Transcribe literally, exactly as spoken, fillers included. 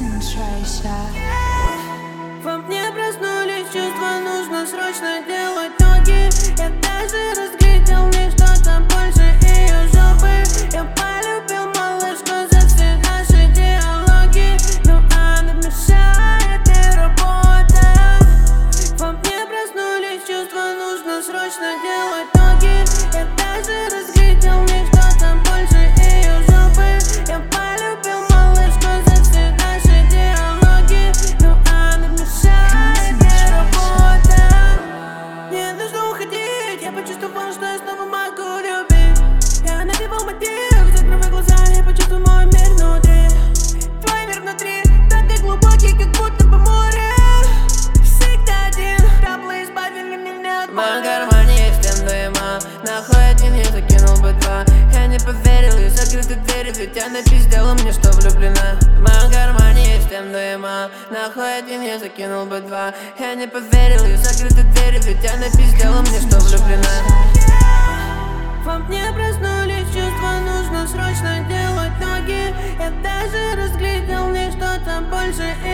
Во мне проснулись чувства, нужно срочно делать ноги. Я даже разглядел в ней что-то больше ее жопы. Я полюбил малышку за все наши диалоги, но она мешает и работа. Во мне проснулись чувства, нужно срочно делать ноги. Я даже разглядел в ней что-то больше ее жопы. Я полюбил малышку за все наши диалоги, но она мешает и работа. Мне нужно уходить, я почувствовал, что я снова могу любить. Я напевал мотив, закрывай глаза, я почувствую мой мир внутри. Твой мир внутри, такой глубокий, как будто бы море. Всегда один, таблы избавили меня от боли. В моем кармане есть эн дэ эм а, нахуй один я закинул бы два. Я не поверил, и закрыты двери, ведь она пиздела мне, что влюблена. В моем кармане есть эн дэ эм а, нахуй один я закинул бы два. Я не поверил, и закрыты двери, ведь она пиздела мне, что влюблена. Во мне проснулись чувства, нужно срочно делать ноги. Я даже разглядел в ней что-то больше